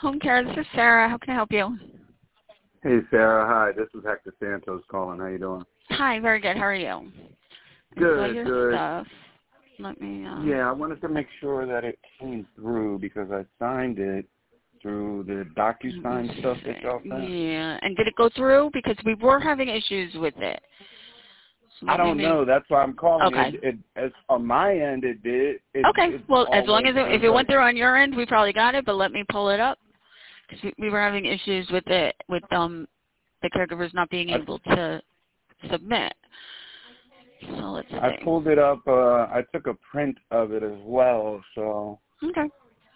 Home care, this is Sarah. How can I help you? Hey, Sarah. Hi, this is Hector Santos calling. How you doing? Hi, very good. How are you? Good, I saw your good. stuff. Let me, Yeah, I wanted to make sure that it came through because I signed it through the DocuSign stuff that y'all sent. Yeah, and did it go through? Because we were having issues with it. So I don't know. That's why I'm calling. Okay. As on my end, it did. Okay. Well, as long as if it went through on your end, we probably got it. But let me pull it up because we were having issues with it with the caregivers not being able to submit. So let's see. I pulled it up. I took a print of it as well. So okay.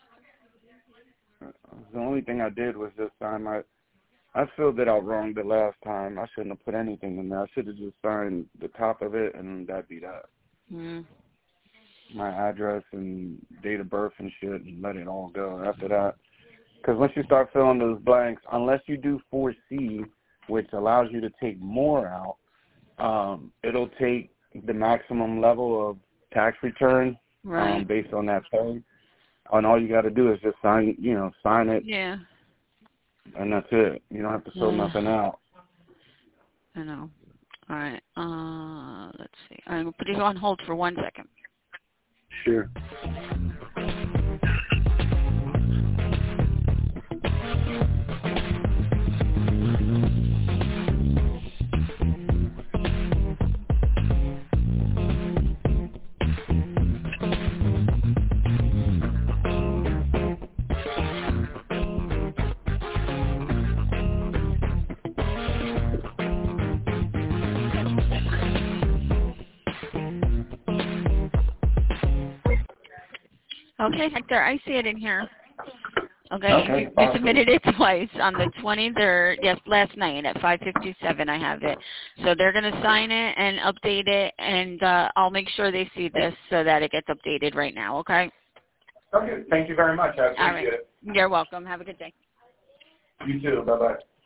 The only thing I did was this time I filled it out wrong the last time. I shouldn't have put anything in there. I should have just signed the top of it, and that'd be that. My address and date of birth and shit, and let it all go after that. Because once you start filling those blanks, unless you do 4C, which allows you to take more out, it'll take the maximum level of tax return based on that pay. And all you got to do is just sign it. Yeah. And that's it. You don't have to fill nothing out. I know. All right. Let's see. I'm going to put you on hold for 1 second. Sure. Okay, Hector, I see it in here. Okay. You submitted it twice on the 23rd, yes, last night at 5:57. I have it. So they're going to sign it and update it, and I'll make sure they see this so that it gets updated right now, okay? Okay, thank you very much. I appreciate it. You're welcome. Have a good day. You too. Bye-bye.